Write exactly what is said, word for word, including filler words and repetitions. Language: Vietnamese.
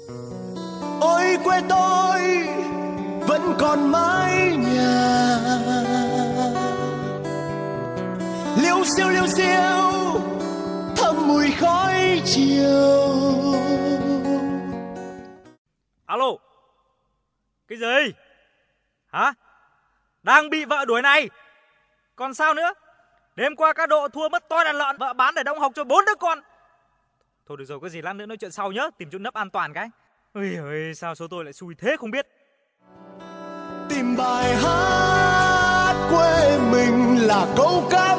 Ôi quê tôi vẫn còn mái nhà, liêu xiêu liêu xiêu thơm mùi khói chiều. Alo, cái gì? Hả? Đang bị vợ đuổi này? Còn sao nữa? Đêm qua cá độ thua mất toi đàn lợn, vợ bán để đóng học cho bốn đứa con. Thôi được rồi, có gì lát nữa nói chuyện sau nhá, tìm chỗ nấp an toàn cái. Ôi ơi, sao số tôi lại xui thế không biết. Tìm bài hát quê mình là câu ca